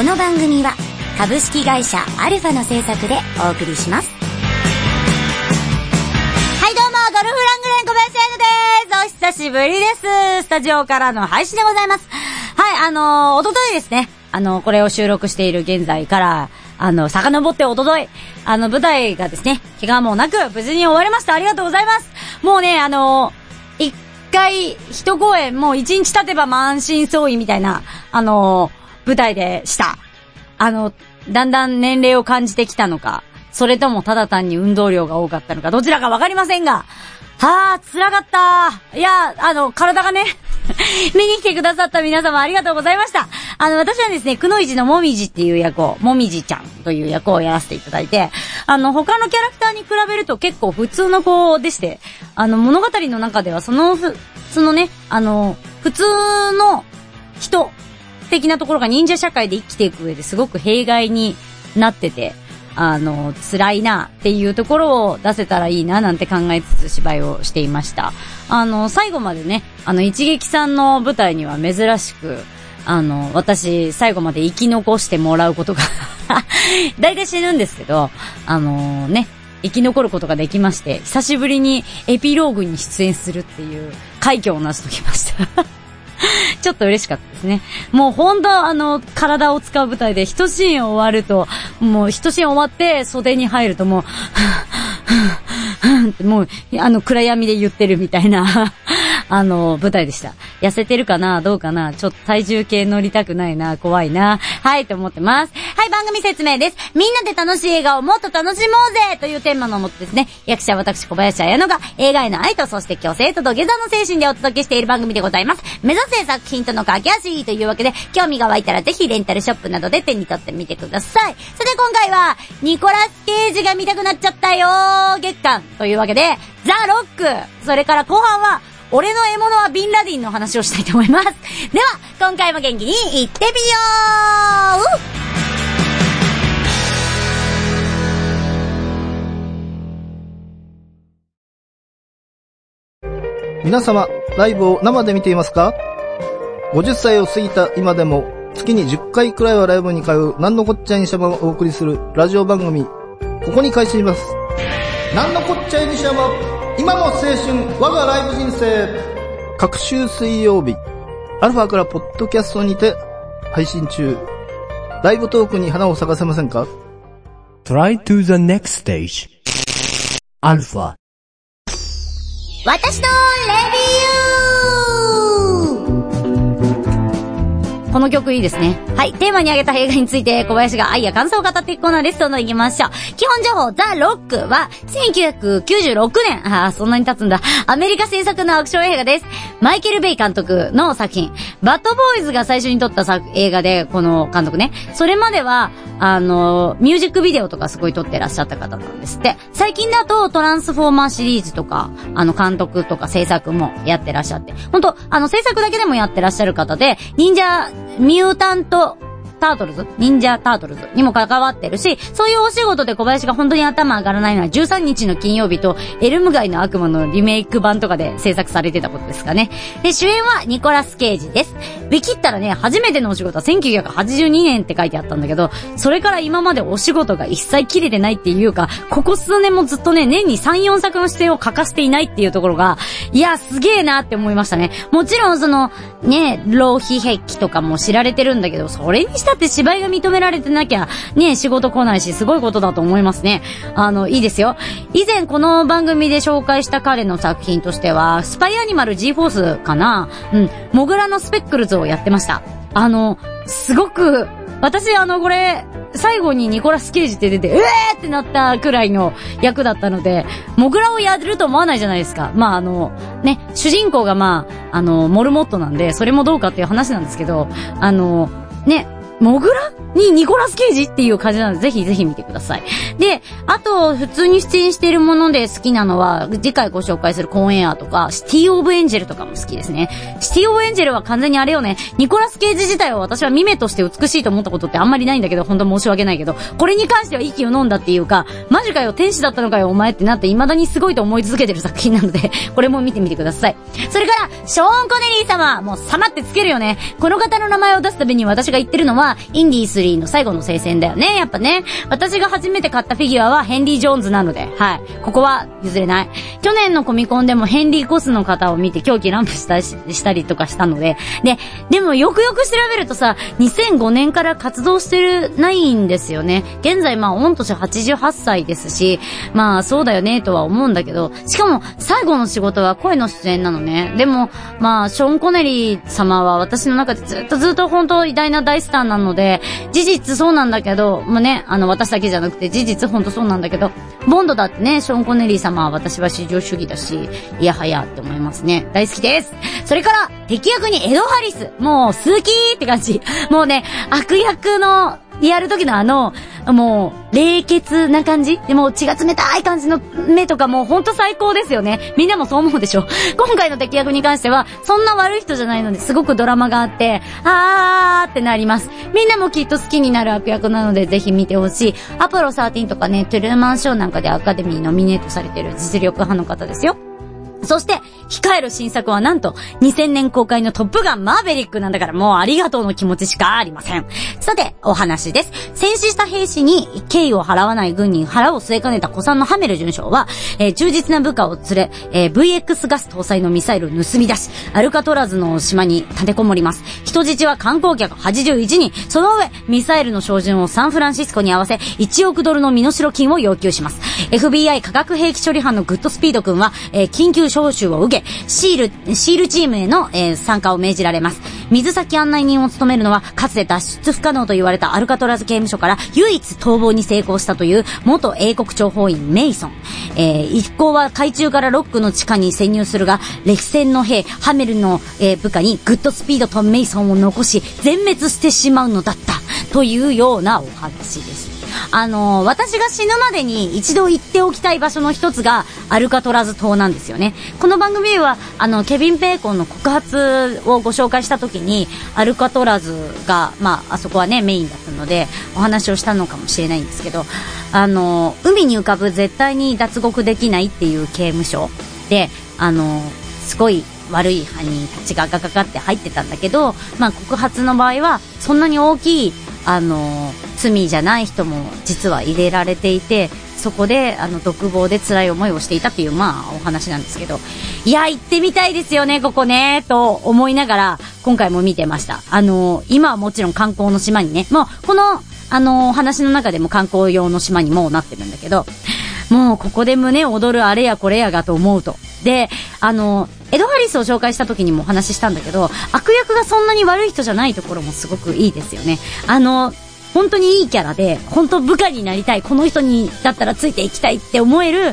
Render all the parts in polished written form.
の番組は株式会社アルファの制作でお送りします。はいどうも、ゴルフラングレン小林彩乃です。お久しぶりです。スタジオからの配信でございます。はい、おとといですね。これを収録している現在から、遡っておととい、舞台がですね、怪我もなく無事に終わりました。ありがとうございます。もうね、一回、一公演、もう一日経てば満身創痍みたいな、舞台でした。だんだん年齢を感じてきたのか、それともただ単に運動量が多かったのか、どちらかわかりませんが、辛かった。いや、体がね、見に来てくださった皆様ありがとうございました。私はですね、くのいちのもみじっていう役を、もみじちゃんという役をやらせていただいて、他のキャラクターに比べると結構普通の子でして、物語の中ではそのね、普通の人的なところが忍者社会で生きていく上ですごく弊害になってて、辛いなっていうところを出せたらいいななんて考えつつ芝居をしていました。最後までね、一撃さんの舞台には珍しく、私、最後まで生き残してもらうことが、大体死ぬんですけど、ね、生き残ることができまして、久しぶりにエピローグに出演するっていう快挙を成し遂げました。ちょっと嬉しかったですね。もうほんと体を使う舞台で一シーン終わると、もう一シーン終わって袖に入るともう、ってもう、暗闇で言ってるみたいな、舞台でした。痩せてるかなどうかなちょっと体重計乗りたくないな怖いなはいと思ってます。はい、番組説明です。みんなで楽しい映画をもっと楽しもうぜというテーマのもとですね、役者私小林彩乃が映画への愛とそして虚勢と土下座の精神でお届けしている番組でございます。目指せ作品との架け橋というわけで、興味が湧いたらぜひレンタルショップなどで手に取ってみてください。それで今回はニコラス・ケイジが見たくなっちゃったよ月間というわけで、ザ・ロック、それから後半は俺の獲物はビンラディンの話をしたいと思います。では今回も元気にいってみよう。皆様、ライブを生で見ていますか？ 50 歳を過ぎた今でも月に10回くらいはライブに通うなんのこっちゃいにしゃばをお送りするラジオ番組、ここに開始します。なんのこっちゃいにしゃば、今の青春我がライブ人生。各週水曜日アルファからポッドキャストにて配信中。ライブトークに花を咲かせませんか？ Try to the next stage アルファ。 私のレビュー。この曲いいですね。はい、テーマに挙げた映画について小林が愛や感想を語っていくコーナーです。どんどん行きましょう。基本情報、ザ・ロックは1996年、そんなに経つんだ、アメリカ制作のアクション映画です。マイケル・ベイ監督の作品。バッドボーイズが最初に撮った映画で、この監督ね。それまではミュージックビデオとかすごい撮ってらっしゃった方なんですって。最近だとトランスフォーマーシリーズとか、監督とか制作もやってらっしゃって。ほんと、制作だけでもやってらっしゃる方で、忍者タートルズにも関わってるし、そういうお仕事で小林が本当に頭上がらないのは13日の金曜日とエルム街の悪魔のリメイク版とかで制作されてたことですかね。で、主演はニコラス・ケイジです。ウィキったらね、初めてのお仕事は1982年って書いてあったんだけど、それから今までお仕事が一切切れてないっていうか、ここ数年もずっとね、年に 3,4 作の出演を欠かしていないっていうところが、いや、すげえなって思いましたね。もちろんね、浪費癖とかも知られてるんだけど、それにしたって芝居が認められてなきゃね、仕事来ないし、すごいことだと思いますね。いいですよ。以前この番組で紹介した彼の作品としては、スパイアニマル G フォースかな、モグラのスペックルズをやってました。すごく私これ最後にニコラス・ケイジって出てってなったくらいの役だったので、モグラをやると思わないじゃないですか。まあね、主人公がモルモットなんで、それもどうかっていう話なんですけど、ね、モグラにニコラス・ケイジっていう感じなので、ぜひぜひ見てください。で、あと、普通に出演しているもので好きなのは、次回ご紹介するコーンエアーとか、シティ・オブ・エンジェルとかも好きですね。シティ・オブ・エンジェルは完全にあれよね、ニコラス・ケイジ自体は私はミメとして美しいと思ったことってあんまりないんだけど、本当申し訳ないけど、これに関しては息を飲んだっていうか、マジかよ、天使だったのかよ、お前ってなって未だにすごいと思い続けてる作品なので、これも見てみてください。それから、ショーン・コネリー様、もう様ってつけるよね。この方の名前を出すたびに私が言ってるのは、 はインディー3の最後の聖戦だよね。やっぱね、私が初めて買ったフィギュアはヘンリー・ジョーンズなので、はい。ここは譲れない。去年のコミコンでもヘンリー・コスの方を見て狂気乱舞したりとかしたので、でもよくよく調べるとさ、2005年から活動してないんですよね。現在まあ御年88歳ですし、まあそうだよねとは思うんだけど、しかも最後の仕事は声の出演なのね。でもまあショーン・コネリー様は私の中でずっと本当偉大な大スターなので、事実そうなんだけど、もうね、私だけじゃなくて事実本当そうなんだけど、ボンドだってね、ショーン・コネリー様は私は至上主義だし、いやはやって思いますね。大好きです。それから敵役にエド・ハリス、もう好きって感じ。もうね、悪役のやる時のもう冷血な感じでも血が冷たい感じの目とかもうほんと最高ですよね。みんなもそう思うでしょ。今回の敵役に関してはそんな悪い人じゃないのですごくドラマがあって、ってなります。みんなもきっと好きになる悪役なのでぜひ見てほしい。アポロ13とかね、トゥルーマンショーなんかでアカデミーノミネートされてる実力派の方ですよ。そして控える新作はなんと2000年公開のトップガンマーヴェリックなんだから、もうありがとうの気持ちしかありません。さてお話です。戦死した兵士に敬意を払わない軍に腹を据えかねた古参のハメル准将は、忠実な部下を連れ、VX ガス搭載のミサイルを盗み出しアルカトラズの島に立てこもります。人質は観光客81人。その上ミサイルの照準をサンフランシスコに合わせ1億ドルの身代金を要求します。 FBI 化学兵器処理班のグッドスピード君は、緊急招集を受けシールチームへの、参加を命じられます。水先案内人を務めるのはかつて脱出不可能と言われたアルカトラズ刑務所から唯一逃亡に成功したという元英国諜報員メイソン。一行は海中からロックの地下に潜入するが、歴戦の兵ハメルの、部下にグッドスピードとメイソンを残し全滅してしまうのだったというようなお話です。私が死ぬまでに一度行っておきたい場所の一つがアルカトラズ島なんですよね。この番組ではケビン・ベーコンの告発をご紹介した時にアルカトラズがあそこはねメインだったのでお話をしたのかもしれないんですけど、海に浮かぶ絶対に脱獄できないっていう刑務所ですごい悪い犯人たちがガガガって入ってたんだけど、告発の場合はそんなに大きい罪じゃない人も実は入れられていて、そこで独房で辛い思いをしていたっていうお話なんですけど、いや行ってみたいですよねここねと思いながら今回も見てました。今はもちろん観光の島にね、もうこのお話の中でも観光用の島にもうなってるんだけど、もうここで胸躍るあれやこれやがと思うと。でエド・ハリスを紹介した時にもお話ししたんだけど、悪役がそんなに悪い人じゃないところもすごくいいですよね。本当にいいキャラで、本当部下になりたい、この人にだったらついていきたいって思える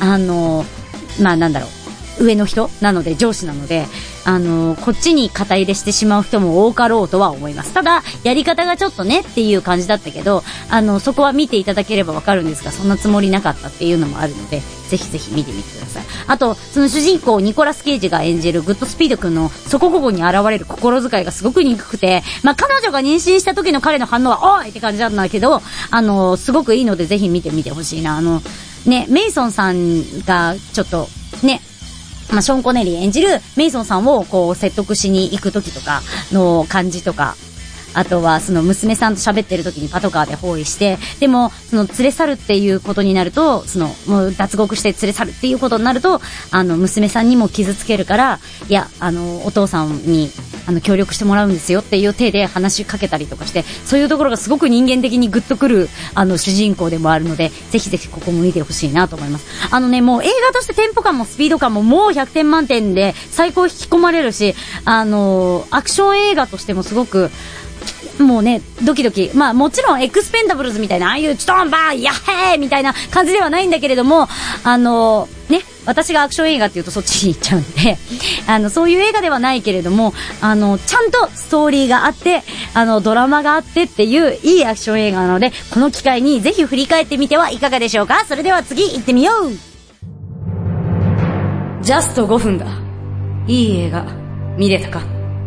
上の人なので、上司なのでこっちに肩入れしてしまう人も多かろうとは思います。ただやり方がちょっとねっていう感じだったけど、そこは見ていただければわかるんですが、そんなつもりなかったっていうのもあるので、ぜひぜひ見てみてください。あとその主人公ニコラス・ケイジが演じるグッドスピード君のそこここに現れる心遣いがすごく憎くて、彼女が妊娠した時の彼の反応はおいって感じなんだけど、すごくいいのでぜひ見てみてほしいな。メイソンさんがちょっとね、ショーン・コネリー演じるメイソンさんを説得しに行く時とかの感じとか、あとはその娘さんと喋ってる時にパトカーで包囲して、でもその連れ去るっていうことになると、もう脱獄して連れ去るっていうことになると、娘さんにも傷つけるから、いやお父さんに協力してもらうんですよっていう体で話しかけたりとかして、そういうところがすごく人間的にグッとくる主人公でもあるので、ぜひぜひここも見てほしいなと思います。もう映画としてテンポ感もスピード感ももう100点満点で最高引き込まれるし、アクション映画としてもすごくもうねドキドキ、もちろんエクスペンダブルズみたいなああいうチトンバーヤッヘーみたいな感じではないんだけれども、私がアクション映画って言うとそっちに行っちゃうんで、そういう映画ではないけれども、ちゃんとストーリーがあってドラマがあってっていういいアクション映画なので、この機会にぜひ振り返ってみてはいかがでしょうか。それでは次行ってみよう。ジャスト5分だ。いい映画見れたか。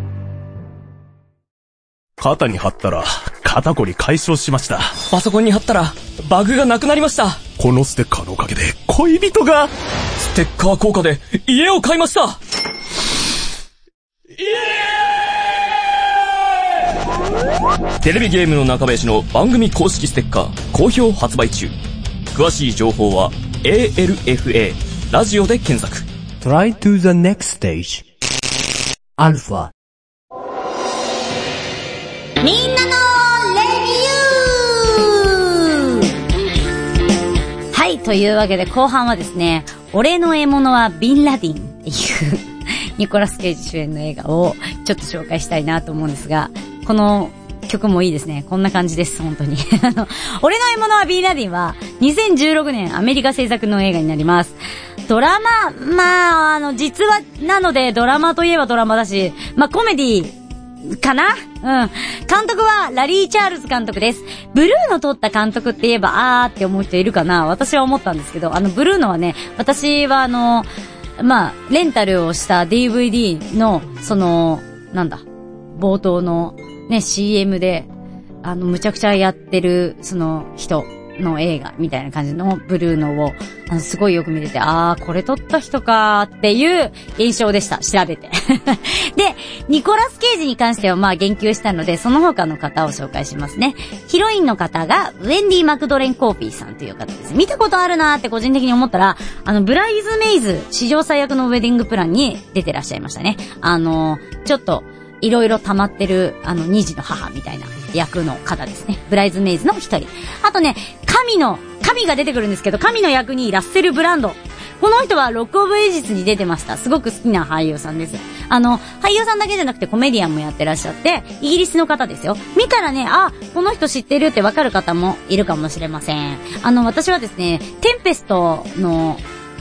肩に貼ったら肩こり解消しました。 パソコンに貼ったらバグがなくなりました。 このステッカーのおかげで恋人が。 ステッカー効果で家を買いました。イエーイ。 テレビゲームの中林の番組公式ステッカー好評発売中。詳しい情報は ALFA ラジオで検索。 Try to the next stage. Alpha。 みんなのレビュー。はい、というわけで後半はですね、俺の獲物はビンラディンっていうニコラス・ケイジ主演の映画をちょっと紹介したいなと思うんですが、この曲もいいですね。こんな感じです、本当に。俺の獲物はビンラディンは2016年アメリカ製作の映画になります。ドラマ、実話なのでドラマといえばドラマだし、コメディかな？監督はラリー・チャールズ監督です。ブルーノ撮った監督って言えばって思う人いるかな？私は思ったんですけど、ブルーノはね、私はレンタルをした DVD の、冒頭のね、CM で、むちゃくちゃやってる、人の映画みたいな感じのブルーノを、すごいよく見てて、これ撮った人かーっていう印象でした。調べて。で、ニコラス・ケイジに関しては言及したので、その他の方を紹介しますね。ヒロインの方が、ウェンディ・マクドレン・コーピーさんという方です。見たことあるなーって個人的に思ったら、ブライズ・メイズ、史上最悪のウェディングプランに出てらっしゃいましたね。ちょっと、いろいろ溜まってる、二児の母みたいな役の方ですね。ブライズメイズの一人。あとね、神が出てくるんですけど、神の役にラッセル・ブランド。この人はロック・オブ・エイジスに出てました。すごく好きな俳優さんです。俳優さんだけじゃなくてコメディアンもやってらっしゃって、イギリスの方ですよ。見たらね、この人知ってるってわかる方もいるかもしれません。私はですね、テンペストの、ウ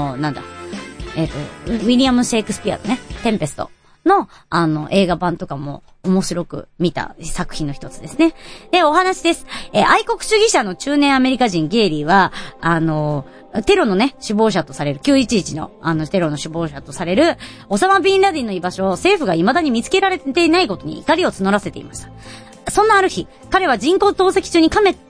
ィリアム・シェイクスピアのね、テンペストの、映画版とかも面白く見た作品の一つですね。で、お話です。愛国主義者の中年アメリカ人ゲイリーは、テロのね、首謀者とされる、911の、テロの首謀者とされる、オサマ・ビンラディンの居場所を政府が未だに見つけられていないことに怒りを募らせていました。そんなある日、彼は人工透析中に神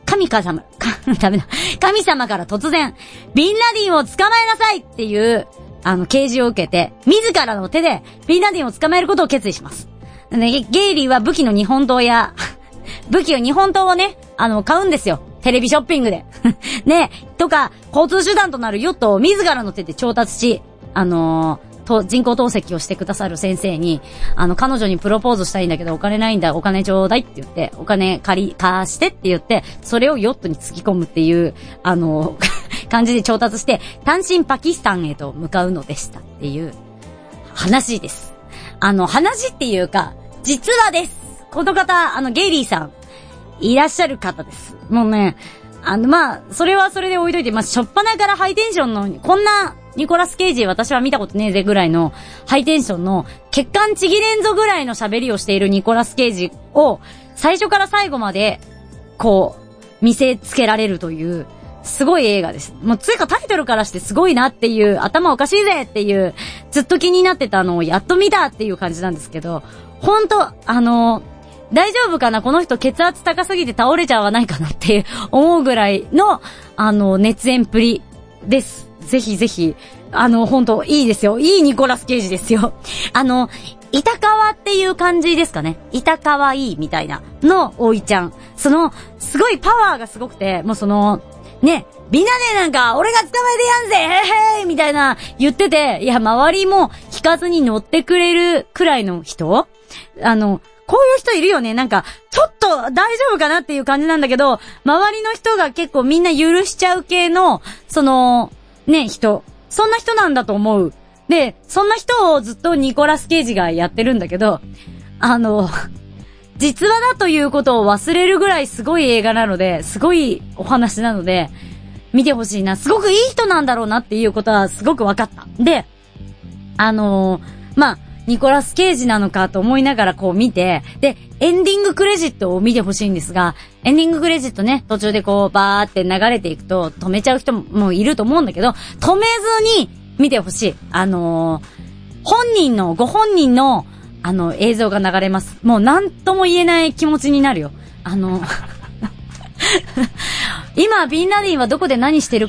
様から突然、ビンラディンを捕まえなさいっていう、啓示を受けて、自らの手で、ビンラディンを捕まえることを決意します。ゲイリーは武器を日本刀をね、買うんですよ。テレビショッピングで。ね、とか、交通手段となるヨットを自らの手で調達し、人工透析をしてくださる先生に、彼女にプロポーズしたいんだけどお金ないんだ、お金ちょうだいって言って、お金貸してって言って、それをヨットに突き込むっていう、感じで調達して、単身パキスタンへと向かうのでしたっていう話です。話っていうか、実話です。この方、ゲイリーさん、いらっしゃる方です。もうね、それはそれで置いといて、しょっぱなからハイテンションの、こんな、ニコラス・ケイジ私は見たことねえぜぐらいのハイテンションの血管ちぎれんぞぐらいの喋りをしているニコラス・ケイジを最初から最後まで見せつけられるというすごい映画です。もうつうかタイトルからしてすごいなっていう、頭おかしいぜっていうずっと気になってたのをやっと見たっていう感じなんですけど、ほんと大丈夫かな、この人血圧高すぎて倒れちゃわないかなっていう思うぐらいの熱演っぷりです。ぜひぜひ、ほんと、いいですよ。いいニコラス・ケイジですよ。板川っていう感じですかね。板川いいみたいなの、おいちゃん。すごいパワーがすごくて、もうね、ビンラディンなんか、俺が捕まえてやんぜへへーみたいな言ってて、いや、周りも引かずに乗ってくれるくらいの人？こういう人いるよね。なんか、ちょっと大丈夫かなっていう感じなんだけど、周りの人が結構みんな許しちゃう系の、人。そんな人なんだと思う。で、そんな人をずっとニコラス・ケイジがやってるんだけど、実話だということを忘れるぐらいすごい映画なので、すごいお話なので、見てほしいな。すごくいい人なんだろうなっていうことはすごく分かった。で、ニコラス・ケイジなのかと思いながら見て、で、エンディングクレジットを見てほしいんですが、エンディングクレジットね、途中でバーって流れていくと止めちゃう人もいると思うんだけど、止めずに見てほしい。ご本人の映像が流れます。もうなんとも言えない気持ちになるよ。今、ビンラディンはどこで何してる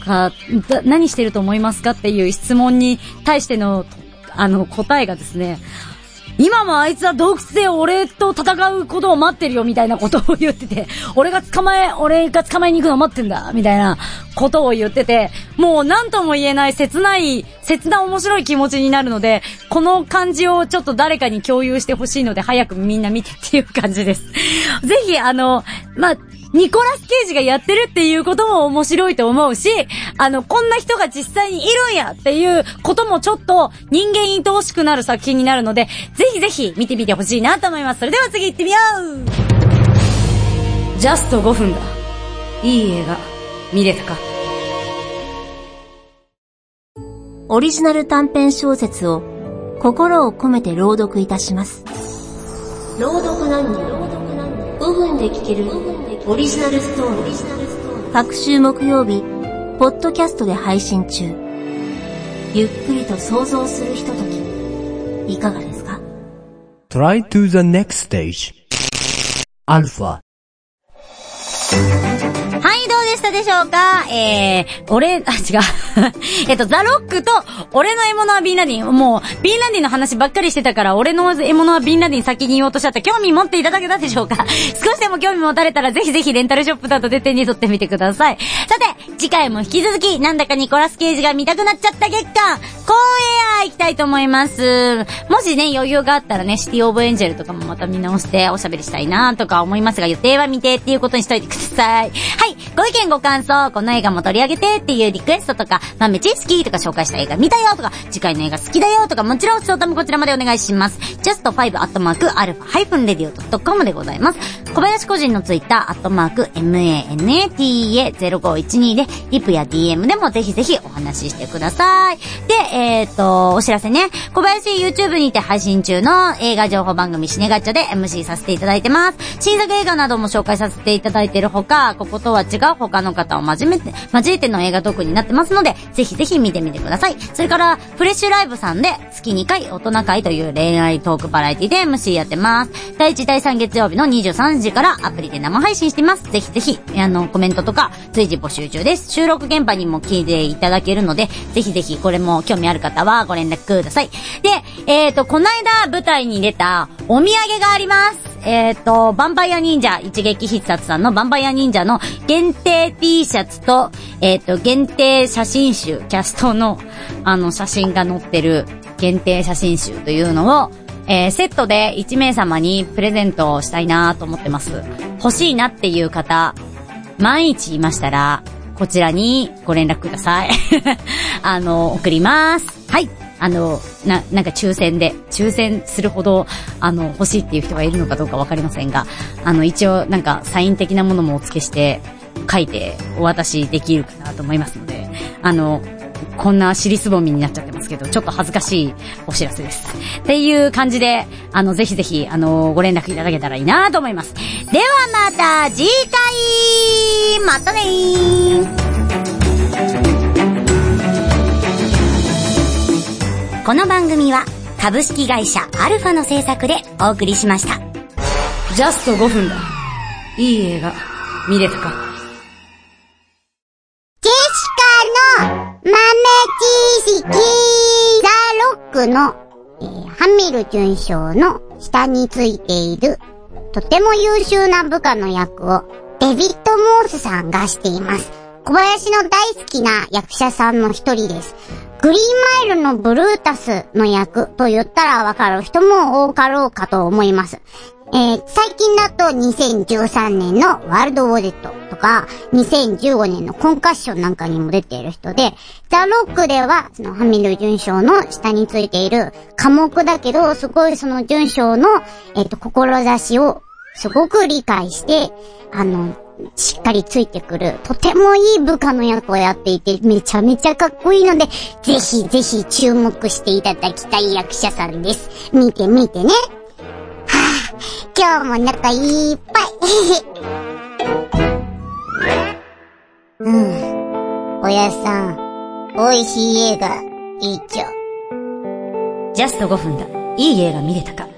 と思いますかっていう質問に対しての、答えがですね、 今もあいつは洞窟で俺と戦うことを待ってるよみたいなことを言ってて、俺が捕まえに行くのを待ってんだみたいなことを言ってて、もう何とも言えない切な面白い気持ちになるので、この感じをちょっと誰かに共有してほしいので、早くみんな見てっていう感じです。ぜひニコラス・ケイジがやってるっていうことも面白いと思うし、こんな人が実際にいるんやっていうこともちょっと人間愛おしくなる作品になるので、ぜひぜひ見てみてほしいなと思います。それでは次行ってみよう。ジャスト5分だ。いい映画、見れたか？ オリジナル短編小説を心を込めて朗読いたします。朗読なんに5分で聞けるオリジナルストーリー。各週木曜日、ポッドキャストで配信中。ゆっくりと想像するひととき、いかがですか？ Try to the next stage. Alpha。 はい、どうでしたでしょうか？ザ・ロックと、俺の獲物はビンラディン。もう、ビンラディンの話ばっかりしてたから、俺の獲物はビンラディン先に言おうとしちゃった。興味持っていただけたでしょうか？少しでも興味持たれたら、ぜひぜひレンタルショップなどで手に取ってみてください。さて、次回も引き続き、なんだかニコラス・ケイジが見たくなっちゃった月間、コーンエア行きたいと思います。もしね、余裕があったらね、シティオブエンジェルとかもまた見直しておしゃべりしたいなとか思いますが、予定は未定っていうことにしといてください。はい、ご意見ご感想、この映画も取り上げてっていうリクエストとか、豆知識とか紹介した映画見たよとか、次回の映画好きだよとか、もちろんショートもこちらまでお願いします。just5@alpha-radio.com でございます。小林個人のツイッター@manata0512 でリプや DM でもぜひぜひお話ししてください。で、お知らせね。小林 YouTube にて配信中の映画情報番組シネガッチャで MC させていただいてます。新作映画なども紹介させていただいているほか、こことは違う他の方を交えての映画トークになってますので、ぜひぜひ見てみてください。それからフレッシュライブさんで月2回大人会という恋愛トークバラエティで MC やってます。第1第3月曜日の23時からアプリで生配信しています。ぜひぜひコメントとか随時募集中です。収録現場にも聞いていただけるので、ぜひぜひこれも興味ある方はご連絡ください。で、この間舞台に出たお土産があります。ヴァンパイア忍者一撃必殺さんのヴァンパイア忍者の限定 T シャツと、限定写真集、キャストの写真が載ってる限定写真集というのを、セットで1名様にプレゼントをしたいなと思ってます。欲しいなっていう方、万一いましたら、こちらにご連絡ください。送ります。はい。なんか抽選するほど、欲しいっていう人がいるのかどうかわかりませんが、一応なんかサイン的なものもお付けして、書いてお渡しできるかなと思いますので、こんな尻すぼみになっちゃってますけど、ちょっと恥ずかしいお知らせです。っていう感じで、ぜひぜひ、ご連絡いただけたらいいなと思います。ではまた次回またねー。この番組は株式会社アルファの制作でお送りしました。ジャスト5分だ。いい映画見れたか？ ジェシカの豆知識。ザ・ロックの、ハミル准将の下についているとても優秀な部下の役をデビッド・モースさんがしています。小林の大好きな役者さんの一人です。グリーンマイルのブルータスの役と言ったらわかる人も多かろうかと思います。最近だと2013年のワールドウォデットとか2015年のコンカッションなんかにも出ている人で、ザ・ロックではそのハミル准将の下についている寡黙だけどすごいその准将の志をすごく理解してしっかりついてくるとてもいい部下の役をやっていてめちゃめちゃかっこいいので、ぜひぜひ注目していただきたい役者さんです。見てみてね。今日も中いっぱい。おやさん、美味しい映画、いいっちょ。 ジャスト5分だ。いい映画見れたか？